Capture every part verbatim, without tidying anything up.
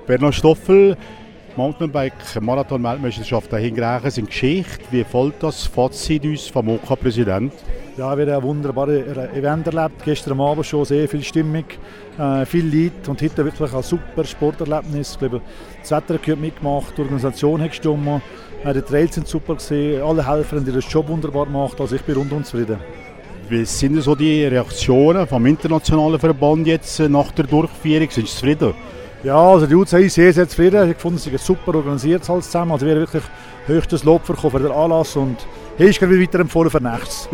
Bernhard Stoffel, Mountainbike-Marathon-Weltmeisterschaft dahingerechnet sind Geschichte. Wie fällt das Fazit uns vom O K-Präsident? Ja, wir haben ein wunderbares Event erlebt. Gestern Abend schon sehr viel Stimmung, äh, viel Leid und heute wirklich ein super Sporterlebnis. Ich glaube, das Wetter hat mitgemacht, die Organisation hat gestimmt, äh, die Trails sind super gewesen, alle Helfer haben ihren Job wunderbar gemacht. Also ich bin rundum zufrieden. Wie sind so die Reaktionen vom internationalen Verband jetzt nach der Durchführung? Sind Sie zufrieden? Ja, also die U C I ist sehr, sehr zufrieden. Ich fand, es ist super organisiert alles zusammen. Also wir haben wirklich höchstes Lob bekommen für den Anlass und hier ist gerade weiter empfohlen für nächstes.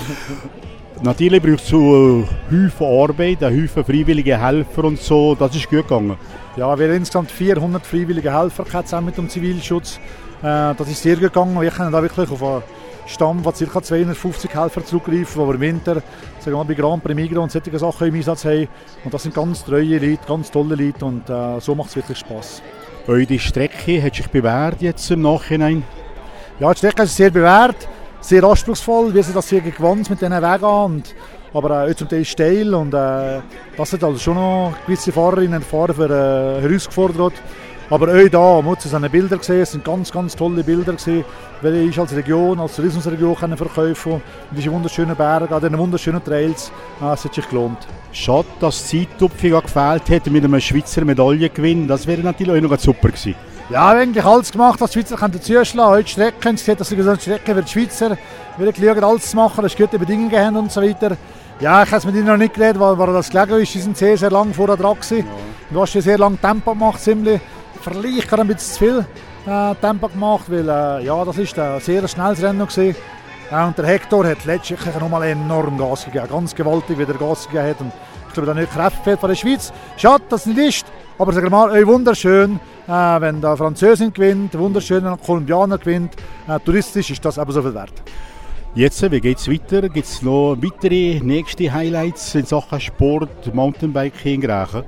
Natürlich braucht es so Haufen Arbeit, Haufen freiwillige Helfer und so. Das ist gut gegangen. Ja, wir haben insgesamt vierhundert freiwillige Helfer zusammen mit dem Zivilschutz. Äh, das ist sehr gut gegangen. Wir können da wirklich auf einen Stamm von ca. zweihundertfünfzig Helfer zurückgreifen, die wir im Winter sagen wir mal, bei Grand Prix Migros und solche Sachen im Einsatz haben. Und das sind ganz treue Leute, ganz tolle Leute und äh, so macht es wirklich Spass. Eure Strecke hat sich bewährt jetzt im Nachhinein? Ja, die Strecke ist sehr bewährt, sehr anspruchsvoll. Wir sind das sehr gewandt mit diesen Wegen und aber äh, zum Teil steil und äh, das hat also schon noch gewisse Fahrerinnen und Fahrer für, äh, herausgefordert. Aber auch da muss es eine Bilder gesehen, es sind ganz, ganz tolle Bilder gesehen, weil ich als Region, als Tourismusregion können verkaufen und diese wunderschönen Berge, an diesen wunderschönen Trails, äh, es hat sich gelohnt. Schade, dass die Zeittupfung gefehlt hätte mit einem Schweizer Medaillengewinn, das wäre natürlich auch noch super gewesen. Ja, eigentlich alles gemacht, was die Schweizer können zuschlagen. Heute Strecken, sie sehen, dass die Strecke wird die Schweizer wieder schauen, alles zu machen, dass gute Bedingungen haben und so weiter. Ja, ich habe es mit ihnen noch nicht geredet, weil, weil das gelegen ist, sie sind sehr, sehr lange vorher dran gewesen. Ja. Du hast ja sehr lange Tempo gemacht, ziemlich. Vielleicht gerade ein bisschen zu viel äh, Tempo gemacht, weil äh, ja, das ist ein sehr schnelles Rennen gewesen. Äh, und der Hector hat letztlich nochmal enorm Gas gegeben, ganz gewaltig, wie er Gas gegeben hat. Und ich glaube, da nicht Kräfte von der Schweiz. Schade, dass es nicht ist, aber sagen wir mal, äh, wunderschön, äh, wenn der Französin gewinnt, wunderschön, wenn der Kolumbianer gewinnt. Äh, touristisch ist das eben so viel wert. Jetzt, wie geht es weiter? Gibt es noch weitere nächste Highlights in Sachen Sport, Mountainbiking in Grächen?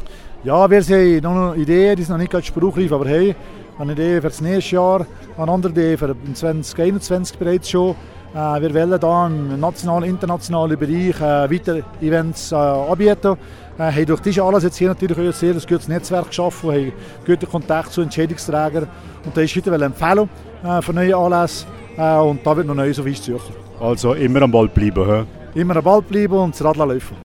Ja, wir haben noch eine Idee, die ist noch nicht ganz spruchreif, aber hey, eine Idee für das nächste Jahr, eine andere Idee für zwanzig einundzwanzig bereits schon. Äh, wir wollen da im nationalen, internationalen Bereich äh, weitere Events äh, anbieten. Wir äh, haben durch diesen Anlass jetzt hier natürlich ein sehr gutes Netzwerk geschaffen, haben guten Kontakt zu Entscheidungsträgern und da ist heute eine Empfehlung äh, für neue Anlässe äh, und da wird noch Neues auf uns suchen. Also immer am Ball bleiben. He? Immer am Ball bleiben und das Radl laufen.